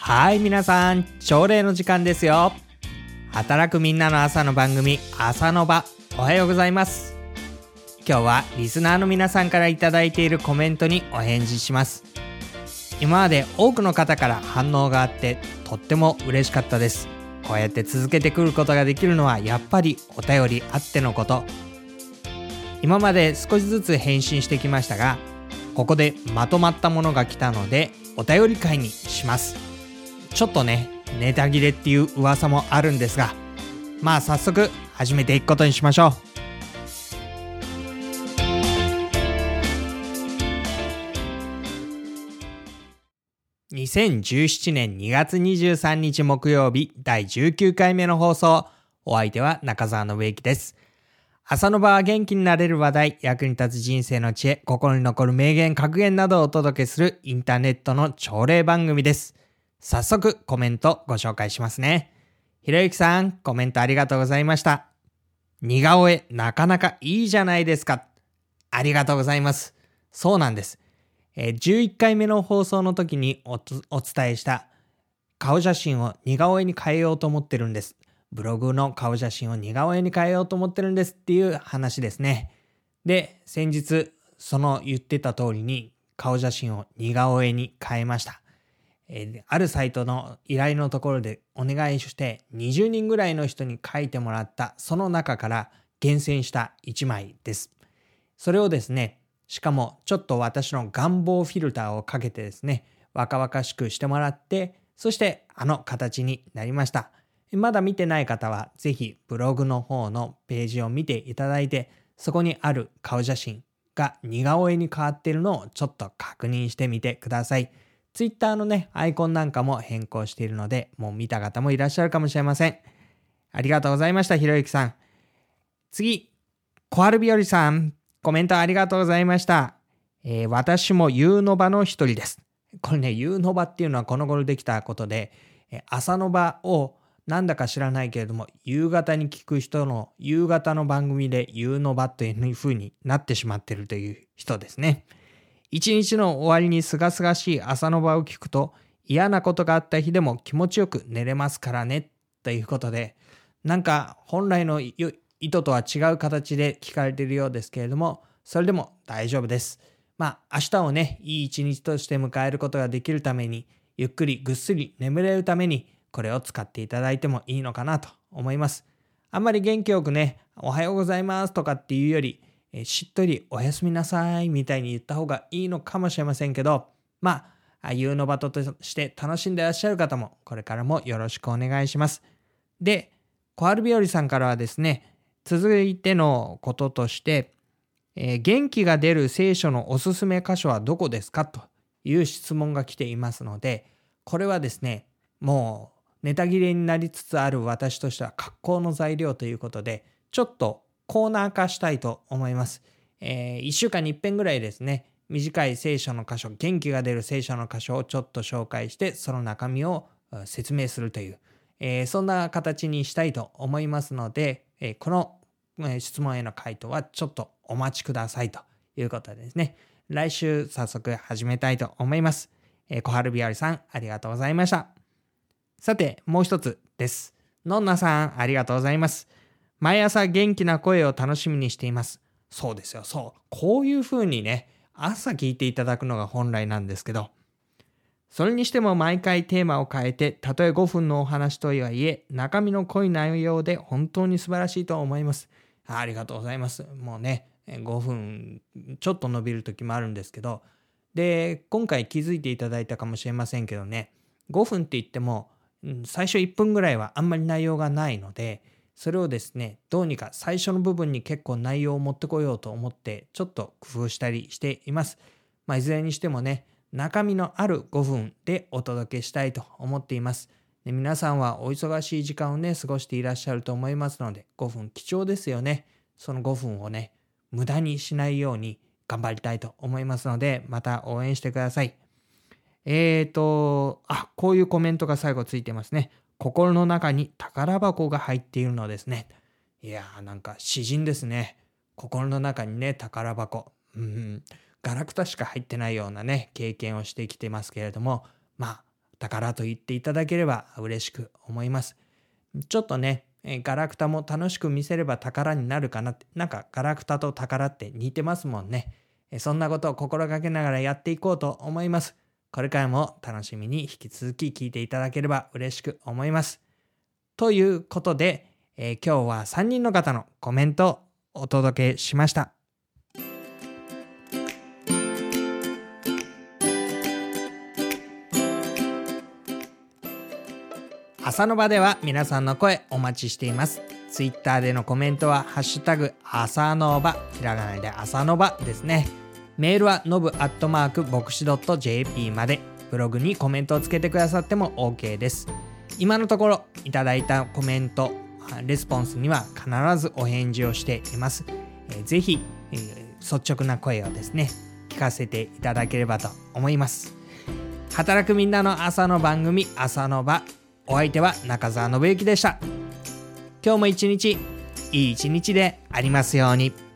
はい、皆さん、朝礼の時間ですよ。働くみんなの朝の番組、朝の場、おはようございます。今日はリスナーの皆さんからいただいているコメントにお返事します。今まで多くの方から反応があって、とっても嬉しかったです。こうやって続けてくることができるのは、やっぱりお便りあってのこと。今まで少しずつ返信してきましたが、ここでまとまったものが来たので、お便り会にします。ちょっとね、ネタ切れっていう噂もあるんですが、まあ早速始めていくことにしましょう。2017年2月23日木曜日第19回目の放送。お相手は中澤信之です。朝の場は元気になれる話題、役に立つ人生の知恵、心に残る名言、格言などをお届けするインターネットの朝礼番組です。早速コメントご紹介しますね。ひろゆきさん、コメントありがとうございました。似顔絵なかなかいいじゃないですか。ありがとうございます。そうなんです。11回目の放送の時にお伝えした顔写真を似顔絵に変えようと思ってるんです。ブログの顔写真を似顔絵に変えようと思ってるんですっていう話ですね。で、先日その言ってた通りに顔写真を似顔絵に変えました。あるサイトの依頼のところでお願いして20人ぐらいの人に書いてもらったその中から厳選した1枚です。それをですね、しかもちょっと私の願望フィルターをかけてですね、若々しくしてもらって、そしてあの形になりました。まだ見てない方はぜひブログの方のページを見ていただいて、そこにある顔写真が似顔絵に変わっているのをちょっと確認してみてください。ツイッターのね、アイコンなんかも変更しているので、もう見た方もいらっしゃるかもしれません。ありがとうございました、ひろゆきさん。次、小春日和さん、コメントありがとうございました。私も夕の場の一人です。これね、夕の場っていうのはこの頃できたことで、朝の場をなんだか知らないけれども、夕方に聞く人の夕方の番組で夕の場という風になってしまっているという人ですね。一日の終わりにすがすがしい朝の場を聞くと、嫌なことがあった日でも気持ちよく寝れますからね、ということで、なんか本来の意図とは違う形で聞かれているようですけれども、それでも大丈夫です。まあ明日をね、いい一日として迎えることができるために、ゆっくりぐっすり眠れるために、これを使っていただいてもいいのかなと思います。あんまり元気よくね、おはようございますとかっていうより、しっとりおやすみなさいみたいに言った方がいいのかもしれませんけど、まあ、夕の場として楽しんでいらっしゃる方も、これからもよろしくお願いします。で、小春日和さんからはですね、続いてのこととして、元気が出る聖書のおすすめ箇所はどこですかという質問が来ていますので、これはですね、もうネタ切れになりつつある私としては格好の材料ということで、ちょっとコーナー化したいと思います。1週間に1遍ぐらいですね、短い聖書の箇所、元気が出る聖書の箇所をちょっと紹介して、その中身を説明するという、そんな形にしたいと思いますので、この質問への回答はちょっとお待ちくださいということでですね、来週早速始めたいと思います。小春日和さん、ありがとうございました。さて、もう一つです。のんなさん、ありがとうございます。毎朝元気な声を楽しみにしています。そうですよ、そう。こういう風にね、朝聞いていただくのが本来なんですけど、それにしても毎回テーマを変えて、たとえ5分のお話とはいえ、中身の濃い内容で本当に素晴らしいと思います。ありがとうございます。もうね、5分ちょっと伸びる時もあるんですけど、で、今回気づいていただいたかもしれませんけどね、5分って言っても、最初1分ぐらいはあんまり内容がないので、それをですね、どうにか最初の部分に結構内容を持ってこようと思って、ちょっと工夫したりしています。いずれにしてもね、中身のある5分でお届けしたいと思っています。で、皆さんはお忙しい時間をね、過ごしていらっしゃると思いますので、5分貴重ですよね。その5分をね、無駄にしないように頑張りたいと思いますので、また応援してください。こういうコメントが最後ついてますね。心の中に宝箱が入っているのですね。いやー、なんか詩人ですね。心の中にね、宝箱。ガラクタしか入ってないようなね、経験をしてきてますけれども、 宝と言っていただければ嬉しく思います。ちょっとね、ガラクタも楽しく見せれば宝になるかなって、なんかガラクタと宝って似てますもんね。そんなことを心がけながらやっていこうと思います。これからも楽しみに引き続き聞いていただければ嬉しく思います。ということで、今日は3人の方のコメントをお届けしました。朝の場では皆さんの声お待ちしています。ツイッターでのコメントはハッシュタグ朝の場、ひらがなで朝の場ですね。メールはnobu@bokushi .jp まで。ブログにコメントをつけてくださっても OK です。今のところいただいたコメント、レスポンスには必ずお返事をしています。ぜひ、率直な声をですね聞かせていただければと思います。働くみんなの朝の番組朝の場、お相手は中澤信之でした。今日も一日いい一日でありますように。